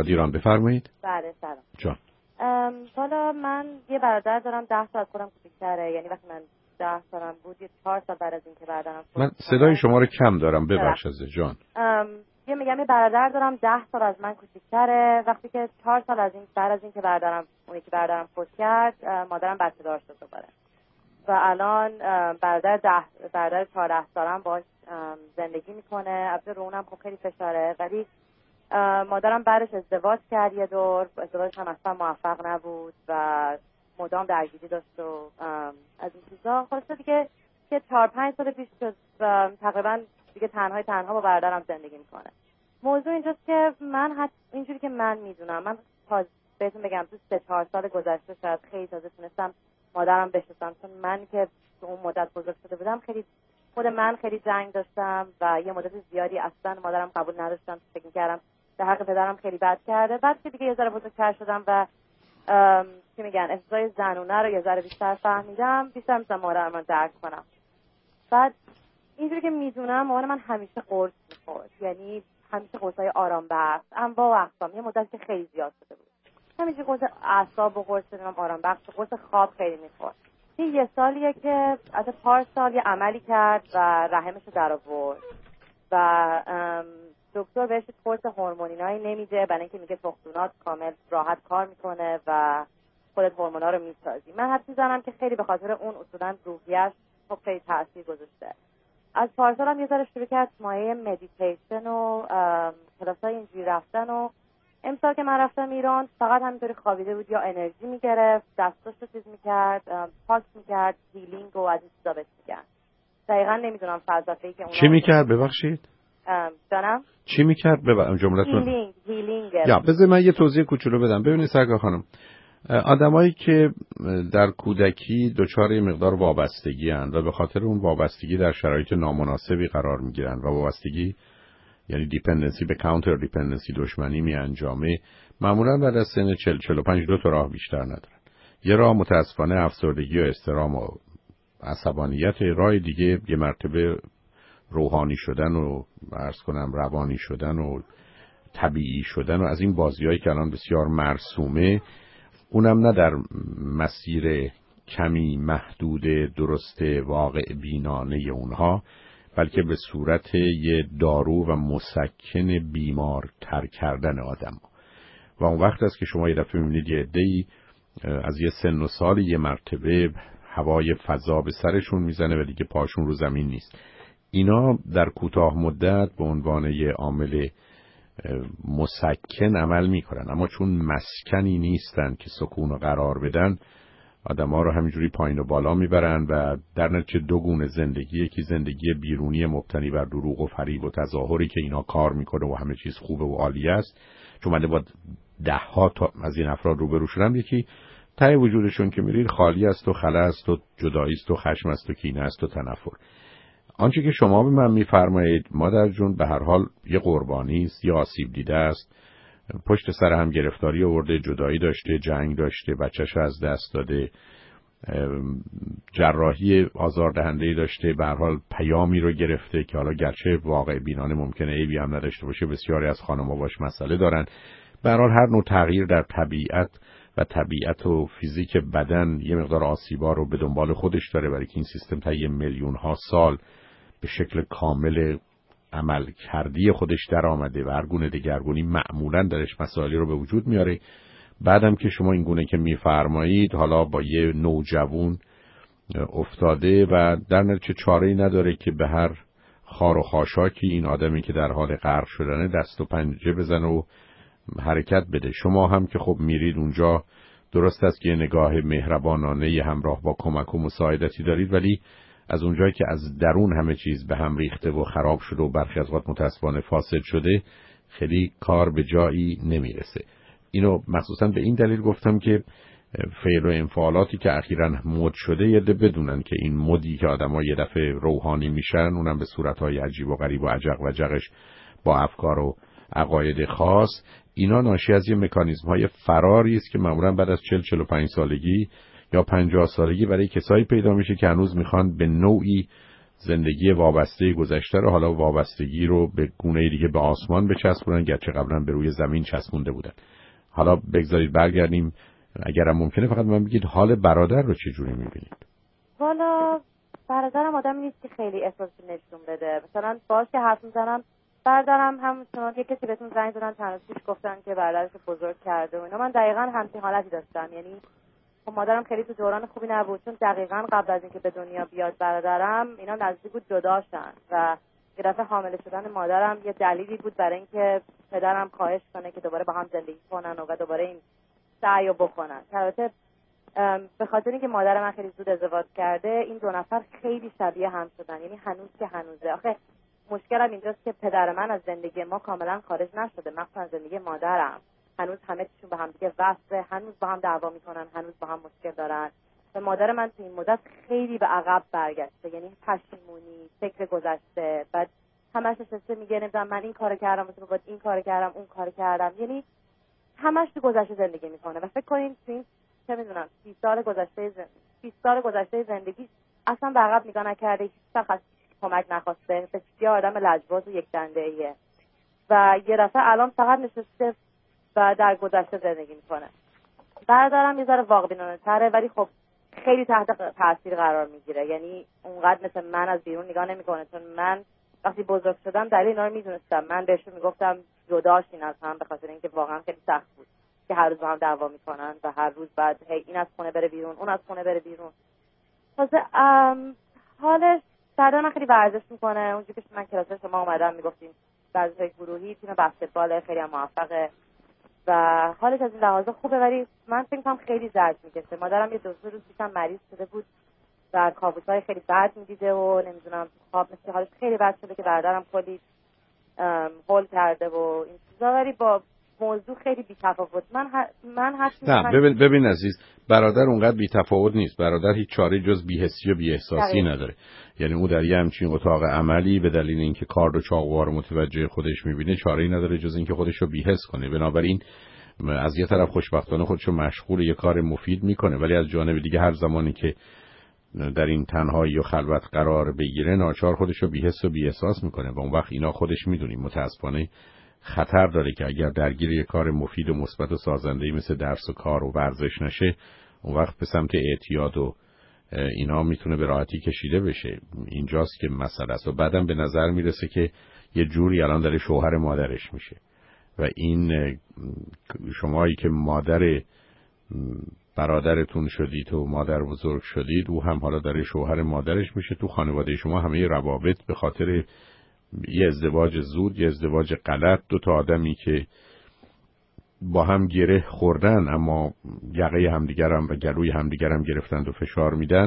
از ایران. بفرمایید. بله سلام. جان. حالا من یه برادر دارم 10 سال خودم کوچیک‌تره، یعنی وقتی من 10 سالم بود یه 4 سال بعد از اینکه برادرم من صدای شما رو کم دارم، ببخشید جان. میگم یه برادر دارم 10 سال از من کوچیک‌تره. وقتی که 4 سال از این بعد از اینکه اون یکی برادرم فوت کرد، مادرم بچه‌دار شد دوباره. و الان برادر 14 سالم باهاش زندگی میکنه. البته رو اونم خب خیلی فشاره، ولی مادرم بعدش ازدواج کرد یه دور. ازدواجش هم اصلا موفق نبود و مدام درگیری داشت و از این چیزا. خلاصه دیگه که 4-5 سال پیش شد تقریبا دیگه تنها با برادرم زندگی میکنه. موضوع اینجاست که من اینجوری که من میدونم، من بهتون بگم تو 3-4 سال گذشته شاید خیلی تازه تونستم مادرم بشناسم، چون من که تو اون مدت بزرگ شده بودم خود من خیلی جنگ داشتم و یه مدت زیادی اصلا مادرم قبول نداشتم. فکر می‌کردم به حق پدرم خیلی بد کرده. بعد که دیگه یه ذره بزرگتر شدم و چی میگن احساسای زنونه رو یه ذره بیشتر فهمیدم، بیشتر مثلا مادرم رو درک کنم. بعد اینجوری که میدونم مامان من همیشه قرص می‌خورد، یعنی همیشه قرصای آرام بخش انواع و اقسام. یه مدت که خیلی زیاد شده بود همیشه قرص اعصاب و قرص آرام بخش، قرص خواب خیلی می‌خورد. این یه سالیه که از پارسال یه عملی کرد و رحمش رو در آورد و دکتر بهش قرص هورمونینایی نمیده، برای اینکه میگه تخمونات کامل راحت کار میکنه و خودت هورمونا رو میسازی. من حد میزنم که خیلی به خاطر اون اصولا روحیش خب خیلی تاثیر گذاشته. از پارسال هم یه ذره شروع کرد مایه مدیتیشن و کلاسای اینجوری رفتن و امسال که من رفتم ایران فقط همینطوری خوابیده بود یا انرژی میگرفت، دستاش رو چیز میکرد، پاک میکرد، هیلینگ و از این چیزا بهش میگن. دقیقا نمیدونم فلسفه‌ای که اونا چی میکرد ببخشید؟ جانم؟ چی میکرد جملتون؟ هیلینگ. یا بذار من یه توضیح کوچولو بدم. ببینید سرکار خانم، آدمایی که در کودکی دچار یه مقدار وابستگی اند و به خاطر اون وابستگی در شرایط نامناسبی قرار میگیرن و وابستگی یعنی دیپندنسی به کانتر دیپندنسی دشمنی می انجامه، معمولا بعد از سن 40-45 دو تا راه بیشتر ندارن. یه راه متاسفانه افسردگی و استرام و عصبانیت، راه دیگه یه مرتبه روحانی شدن و عرض کنم روانی شدن و طبیعی شدن و از این بازیایی که الان بسیار مرسومه، اونم نه در مسیر کمی محدود درست واقع بینانه اونها، بلکه به صورت یه دارو و مسکن بیمار تر کردن آدم. و اون وقت است که شما یه دفعه میبینید یه عده‌ای از یه سن و سال یه مرتبه هوای فضا به سرشون میزنه و دیگه پاشون رو زمین نیست. اینا در کوتاه مدت به عنوان یه عامل مسکن عمل میکنن، اما چون مسکنی نیستن که سکون و قرار بدن، آدم‌ها رو همینجوری پایین و بالا میبرن و در نتیجه دو گونه زندگی، یکی زندگی بیرونی مبتنی بر دروغ و فریب و تظاهری که اینا کار میکنه و همه چیز خوبه و عالی است، چون من با 10 تا از این افراد روبرو شدم، یکی ته وجودشون که میرید خالی است و خلا است و جدایی است و خشم است و کینه است و تنفر. آنچه که شما به من میفرمایید مادر جون به هر حال یه قربانی است، یه آسیب دیده است، پشت سر هم گرفتاری آورده، جدایی داشته، جنگ داشته، بچه‌شو از دست داده، جراحی آزاردهنده‌ای داشته، به هر حال پیامی رو گرفته که حالا گرچه واقع بینانه ممکنه عیبی هم نداشته باشه، بسیاری از خانم‌ها باش مسئله دارن. به هر حال هر نوع تغییر در طبیعت و فیزیک بدن یه مقدار آسیبا رو به دنبال خودش داره، برای که این سیستم تا یه میلیون‌ها سال به شکل کامل عمل کردی خودش در آمده و هر گونه دگرگونی معمولاً درش مسائلی رو به وجود میاره. بعدم که شما این گونه که میفرمایید حالا با یه نوجوان افتاده و در نتیجه چاره‌ای نداره که به هر خار و خاشاکی این آدمی که در حال غرق شدنه دست و پنجه بزنه و حرکت بده. شما هم که خب میرید اونجا، درست است که یه نگاه مهربانانه همراه با کمک و مساعدتی دارید، ولی از اونجایی که از درون همه چیز به هم ریخته و خراب شده و برخی از وقت متاسفانه فاسد شده، خیلی کار به جایی نمیرسه. اینو مخصوصا به این دلیل گفتم که فعل و انفعالاتی که اخیراً مد شده یه ده بدونن که این مدی که آدم‌ها یه دفعه روحانی میشن، اونم به صورت‌های عجیب و غریب و عجق و جغش با افکار و عقاید خاص، اینا ناشی از یه مکانیزم‌های فراری است که معمولاً بعد از 40-45 سالگی یا 50 سالگی برای کسایی پیدا میشه که هنوز میخوان به نوعی زندگی وابسته گذشته رو، حالا وابستگی رو به گونه دیگه به آسمان بچسبونن، گرچه قبلا به روی زمین چسبونده بودن. حالا بگذارید برگردیم، اگرم ممکنه فقط من بگید حال برادر رو چه جوری می‌بینید؟ والا برادرم آدمی نیست که خیلی احساسی نشون بده. مثلا باهاش که حرف میزنم، برادرم همون یه کسی بهتون زنگ زدن چند روز پیش گفتن که برادرش بزرگ کرده و اینا. من دقیقاً همین حالتی داشتم. یعنی خب مادرم خیلی تو دوران خوبی نبود، چون دقیقاً قبل از اینکه به دنیا بیاد برادرم اینا نزدیک بود جدا شدن و یه دفعه حامله شدن مادرم یه دلیلی بود برای اینکه پدرم خواهش کنه که دوباره با هم زندگی کنن و دوباره این سعی رو بکنن. البته به خاطر اینکه مادر من خیلی زود ازدواج کرده، این دو نفر خیلی شبیه هم شدن. یعنی هنوز که هنوزه. آخه مشکلم اینجاست که پدر من از زندگی ما کاملا خارج نشده، مخصوصا از زندگی مادرم. هنوز همه چیشون به هم دیگه وصله، هنوز با هم دعوا میکنن، هنوز با هم مشکل دارن. و مادر من تو این مدت خیلی به عقب برگشته، یعنی پشیمونی، فکر گذشته، بعد همش نشسته میگه نمیدونم من این کارو کردم، مثلا بعد این کارو کردم، اون کارو کردم. یعنی همش تو گذشته زندگی میکنه و فکر کنین تو این چه میدونم 30 سال گذشته زندگی اصلا به عقب نگاه نکرده، هیچ وقت کمک نخواسته، بسیار آدم لجباز و یک دنده ایه و یه دفعه الان فقط نشسته و در گذشته زندگی میکنه. برادرم یه ذره واقع‌بینانه تره، ولی خب خیلی تحت تاثیر قرار میگیره. یعنی اونقدر مثل من از بیرون نگاه نمیکنه، چون من وقتی بزرگ شدم دلیل اینا رو میدونستم. من بهشون میگفتم جداشین از هم، به خاطر اینکه واقعا خیلی سخت بود که هر روز با هم دعوا میکنن و هر روز بعد هی این از خونه بره بیرون، اون از خونه بره بیرون. واسه حالش بعد من خیلی ورزش میکنه. اونجوری که من کلاس شما اومدم میگفتیم ورزش گروهی، تیم بسکتبال خیلی هم موفقه و حالش از این لحاظ خوبه، ولی من فکر می‌کنم خیلی زرد میکشه. مادرم یه 2 روز پیشم مریض شده بود و کابوس‌های خیلی بد می‌دیده و نمیدونم خواب مثل حالش خیلی بد شده که برادرم کلی هول کرده و این چیزا، ولی با موضوع خیلی بی‌تفاوت. من نه ببین عزیز، برادر اونقدر بی‌تفاوت نیست. برادر هیچ چاره جز بی‌حسی و بی‌احساسی نداره. یعنی او در یه همچین اتاق عملی به دلیل اینکه کارد و چاقوها رو متوجه خودش می‌بینه چاره‌ای نداره جز اینکه خودش رو بی‌حس کنه. بنابراین از یه طرف خوشبختانه خودش رو مشغول یه کار مفید می‌کنه، ولی از جانب دیگه هر زمانی که در این تنهایی و خلوت قرار بگیره ناچار خودش رو بی‌حس و بی‌احساس می‌کنه و اون وقت اینا خودش می‌دونیم متأسفانه خطر داره که اگر درگیر یک کار مفید و مثبت و سازنده‌ای مثل درس و کار و ورزش نشه، اون وقت به سمت اعتیاد و اینا میتونه به راحتی کشیده بشه. اینجاست که مسئله است و بعدم به نظر میرسه که یه جوری الان داره شوهر مادرش میشه و این شمایی که مادر برادرتون شدید و مادر بزرگ شدید، او هم حالا داره شوهر مادرش میشه. تو خانواده شما همه روابط به خاطر یه ازدواج زود، یه ازدواج غلط، 2 تا آدمی که با هم گره خوردن اما یقه همدیگرم و گلوی همدیگرم گرفتند و فشار میدن،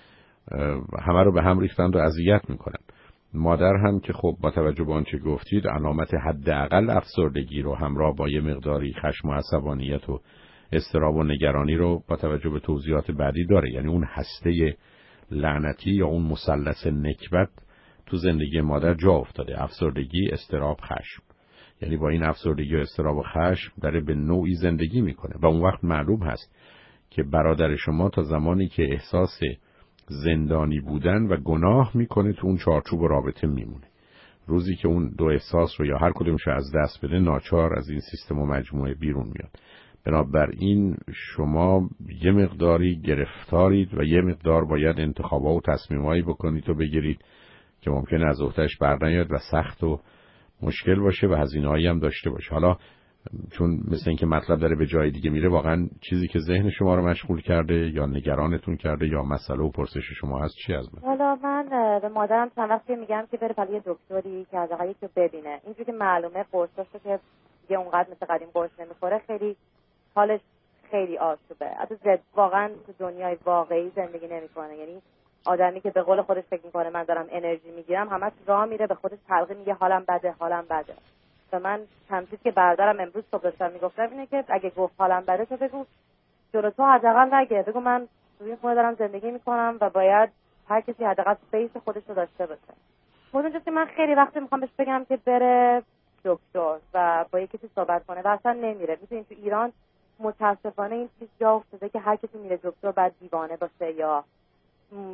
همه رو به هم ریختند و اذیت میکنن. مادر هم که خب با توجه به آنچه گفتید علامت حداقل افسردگی رو همراه با یه مقداری خشم و عصبانیت و اضطراب و نگرانی رو با توجه به توضیحات بعدی داره. یعنی اون هسته لعنتی یا اون مثلث نکبت تو زندگی مادر جا افتاده: افسردگی، اضطراب، خشم. یعنی با این افسردگی و اضطراب و خشم داره به نوعی زندگی میکنه و اون وقت معلوم هست که برادر شما تا زمانی که احساس زندانی بودن و گناه میکنه تو اون چارچوب و رابطه میمونه. روزی که اون 2 احساس رو یا هر کدومش از دست بده ناچار از این سیستم و مجموعه بیرون میاد. بنابراین شما یه مقداری گرفتارید و یه مقدار باید انتخابات و تصمیمایی بکنید و بگیرید که ممکنه از عهده‌اش برنیاد و سخت و مشکل باشه و هزینه‌ای هم داشته باشه. حالا چون مثل اینکه مطلب داره به جای دیگه میره، واقعا چیزی که ذهن شما رو مشغول کرده یا نگرانتون کرده یا مسئله و پرسش شما هست چی از من؟ حالا من به مادرم چند وقتی میگم که بره برای دکتری که از یکی رو ببینه. اینجوری که معلومه قرصاشو که دیگه اونقدر مثل قدیم قرص نمیخوره، خیلی حالش خیلی آشوبه. البته واقعا تو دنیای واقعی زندگی نمیکنه. یعنی آدمی که به قول خودش فکر میکنه من دارم انرژی میگیرم، همش راه میره به خودش تلقی میگه حالم بده. و من چیزی که برادرم امروز صبح داشتم میگفتم اینه که اگه گفت حالم بده تو بگو جلو تو حداقل نگه، بگو من توی خونه دارم زندگی میکنم و باید هر کسی حداقل اسپیس خودش رو داشته باشه. اونجاست که من خیلی وقت میخوام بهش بگم که بره دکتر و با یکی صحبت کنه و اصلا نمیره. میدونین تو ایران متاسفانه این چیز جا افتاده که هر کسی میره دکتر بعد دیوانه باشه یا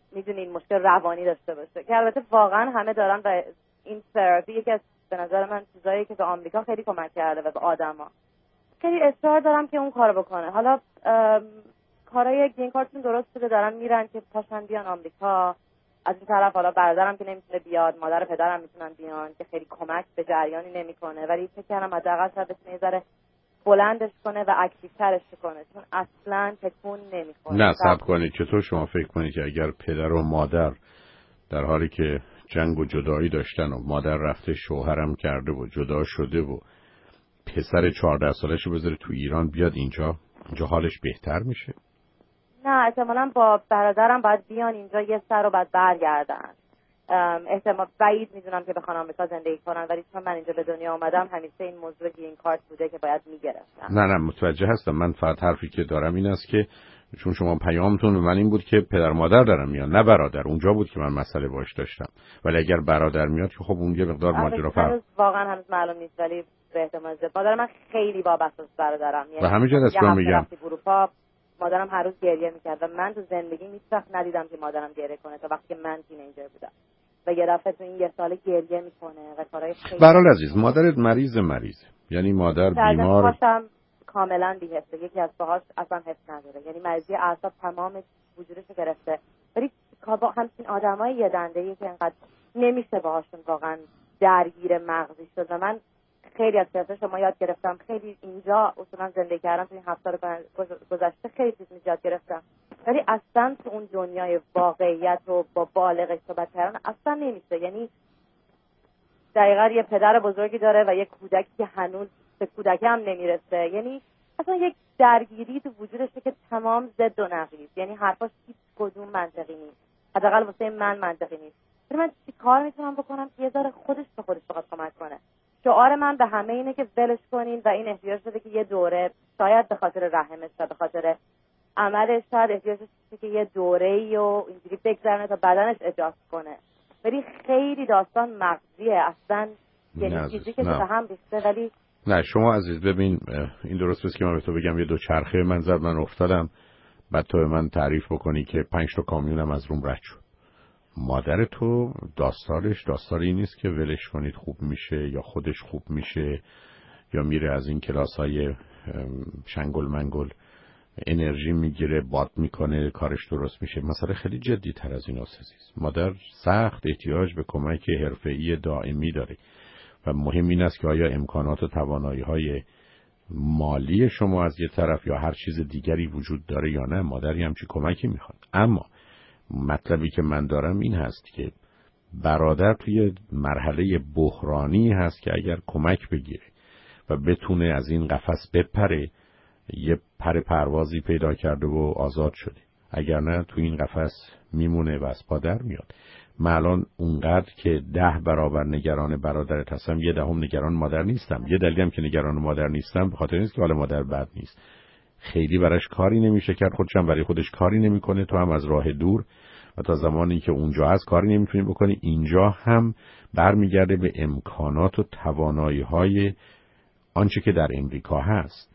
میدونین مشکل روانی داشته باشه، که البته واقعا همه دارن و این تراپی یکی از به نظر من چیزایی که به آمریکا خیلی کمک کرده و به آدما. خیلی اصرار دارم که اون کارو بکنه. حالا کارهای گرین کارتون درست شده، دارن میرن که پاشن بیان آمریکا. از این طرف حالا برادرم که نمیتونه بیاد، مادر و پدرم میتونن بیان که خیلی کمک به جریانی نمیکنه، ولی فکر کنم حداقل شاید بتونه یه ذره بلندش کنه و اکتیوترش کنه، چون اصلا تکون نمیخوره. نه صبر کنید، چطور شما فکر کنید که اگر پدر و مادر در حالی که جنگ و جدایی داشتن و مادر رفته شوهرم کرده و جدا شده و پسر 14 سالشو بذاره تو ایران بیاد اینجا حالش بهتر میشه؟ نه احتمالاً با برادرم باید بیان اینجا یه سر رو باید برگردن. احتمال بعید میدونم که بخوان آمریکا زندگی کنن، ولی چون من اینجا به دنیا آمدم همیشه این موضوع گرین کارت بوده که باید میگرفتم. نه متوجه هستم. من فقط حرفی که دارم این است که چون شما پیامتون به من این بود که پدر مادر دارم میان، نه برادر. اونجا بود که من مسئله باش داشتم. ولی اگر برادر میاد که خب اون یه مقدار ماجرا فرق. واقعا هنوز معلوم نیست، ولی به احتمال زیاد مادر من خیلی وابسته است برادرم. و همینجا دستم میگم اروپا مادرم هر روز گریه میکرد و من تو زندگی هیچ وقت ندیدم که مادرم گریه کنه تا وقتی من تینیجر بودم. و یه دفعه تو این یه سال گریه میکنه و کارهای خیلی. برحال عزیز، مادرت مریض، یعنی مادر بیمار. پاشم کاملا بی‌حسه، یکی از پاهاش اصلا حس نداره، یعنی مریضی اعصاب تمام وجودشو گرفته. ولی با همین آدمای یه دنده‌ای که انقدر نمیشه باهاشون واقعا درگیر مغزی شد. و من خیلی از چیزا شما یاد گرفتم، خیلی اینجا اصولا زندگی کردم تو این 7 سال گذشته خیلی چیز یاد گرفتم، ولی اصلا تو اون دنیای واقعیت و با بالغ صحبت کردن اصلا نمیشه. یعنی دقیقاً یه پدر بزرگی داره و یه کودکی که هنوز به کودکی هم نمیرسه، یعنی اصلا یک درگیری تو وجودشه که تمام ضد و نقیض، یعنی حرفاش هیچ کدوم منطقی نیست، حداقل واسه من منطقی نیست. ولی من چی کار میتونم بکنم که یه ذره خودش به خودش بخواد کمک کنه؟ شعار من به همه اینه که ولش کنین و این احتیاج شده که یه دوره، شاید به خاطر رحمش و به خاطر عملش، شاید احتیاج شده که یه دوره‌ای و اینجوری بگذرونه تا بدنش اجازه کنه. ولی خیلی داستان مغزیه اصلا، یعنی چیزی که به هم ریخته. ولی نه شما عزیز ببین، این درست است که من به تو بگم یه دو چرخه من زد، من افتادم، بعد تو به من تعریف بکنی که 5 تا کامیونم از روم رد شد. مادر تو داستانی نیست که ولش کنید خوب میشه یا خودش خوب میشه یا میره از این کلاس‌های شنگل منگل انرژی میگیره، باد میکنه، کارش درست میشه. مسئله خیلی جدی تر از این است. مادر سخت احتیاج به کمک حرفه‌ای دائمی داره و مهم این است که آیا امکانات و توانایی‌های مالی شما از یه طرف یا هر چیز دیگری وجود داره یا نه. مادری همچی کمکی میخواد. اما مطلبی که من دارم این هست که برادر توی مرحله بحرانی هست که اگر کمک بگیره و بتونه از این قفس بپره، یه پر پروازی پیدا کرده و آزاد شده. اگر نه تو این قفس میمونه و از پا در میاد. من الان اونقدر که 10 برابر نگران برادرت هستم، 10 نگران مادر نیستم. یه دلیلم که نگران مادر نیستم به خاطر نیست که حال مادر بد نیست، خیلی براش کاری نمیشه کرد، خودشم برای خودش کاری نمیکنه، تو هم از راه دور و تا زمانی که اونجا هست کاری نمیتونی بکنی. اینجا هم برمیگرده به امکانات و توانایی‌های آنچه که در امریکا هست.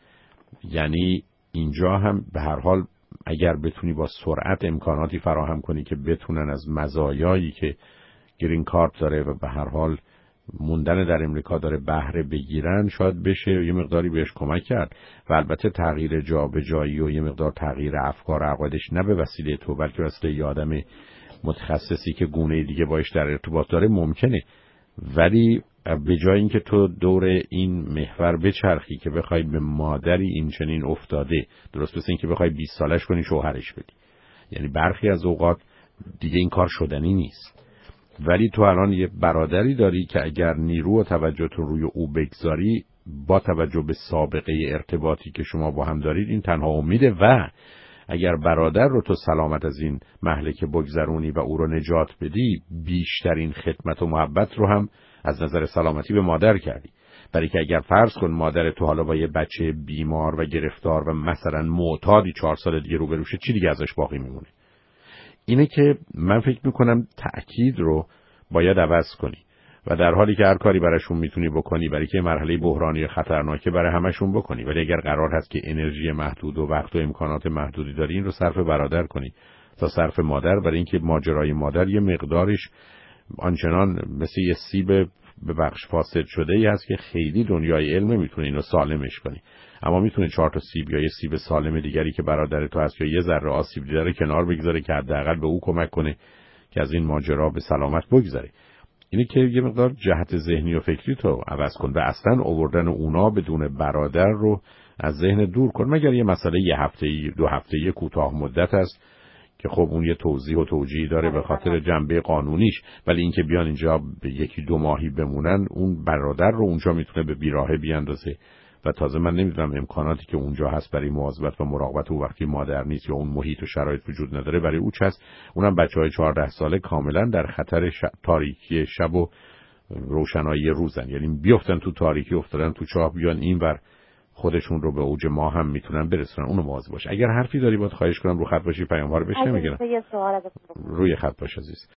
یعنی اینجا هم به هر حال اگر بتونی با سرعت امکاناتی فراهم کنی که بتونن از مزایایی که گرین کارت داره و به هر حال موندن در امریکا داره بهره بگیرن، شاید بشه یه مقداری بهش کمک کرد. و البته تغییر جابجایی و یه مقدار تغییر افکار و عقایدش نه به وسیله تو بلکه به وسیله یه آدم متخصصی که گونه دیگه باش در ارتباط داره ممکنه. ولی به جای اینکه تو دور این محور بچرخی که بخوای به مادری این چنین افتاده، درست مثل این که بخوای 20 سالش کنی شوهرش بدی، یعنی برخی از اوقات دیگه این کار شدنی نیست. ولی تو الان یه برادری داری که اگر نیرو و توجهتون روی او بگذاری، با توجه به سابقه ارتباطی که شما با هم دارید، این تنها امیده. و اگر برادر رو تو سلامت از این مهلکه بگذرونی و او رو نجات بدی، بیشترین خدمت و محبت رو هم از نظر سلامتی به مادر کردی. برای که اگر فرض کن مادر تو حالا با یه بچه بیمار و گرفتار و مثلا معتادی 4 سال دیگه روبروشه، چی دیگه ازش باقی میمونه؟ اینه که من فکر میکنم تأکید رو باید عوض کنی و در حالی که هر کاری براشون میتونی بکنی برای که مرحله بحرانی خطرناکه برای همشون بکنی، ولی اگر قرار هست که انرژی محدود و وقت و امکانات محدودی داری، این رو صرف برادر کنی. تا صرف مادر، برای اینکه ماجرای مادر یه مقدارش آنچنان مثل یه سیب به بخش فاسد شده ای هست که خیلی دنیای علم نمیتونه اینو سالمش کنی، اما میتونه 4 تا سیب یا یه سیب سالم دیگری که برادر تو هست یا یه ذره آسیب دیده رو کنار بگذاره که حداقل به او کمک کنه که از این ماجرا به سلامت بگذره. اینه که یه مقدار جهت ذهنی و فکری تو عوض کن و اصلا آوردن اونا بدون برادر رو از ذهن دور کن، مگر یه مسئله یه هفته‌ای 2 هفته‌ای کوتاه مدت است که خب اون یه توضیح و توجیهی داره به خاطر جنبه قانونیش، ولی اینکه بیان اینجا 1-2 ماهی بمونن، اون برادر رو اونجا میتونه به بیراهه بیاندازه و تازه من نمیدونم امکاناتی که اونجا هست برای مواظبت و مراقبت او وقتی مادر نیست یا اون محیط و شرایط وجود نداره برای او چه هست. اونم بچهای 14 ساله کاملا در خطر تاریکی شب و روشنایی روزن، یعنی بیفتن تو تاریکی، افتادن تو چاه، بیان اینور خودشون رو به اوج ما هم میتونن برسونن. اونو مواظب باش. اگر حرفی داری باید خواهش کنم رو خط باشی، پیام‌ها رو بهش نمیگیرم. یه سوال ازتون روی خط باش عزیز.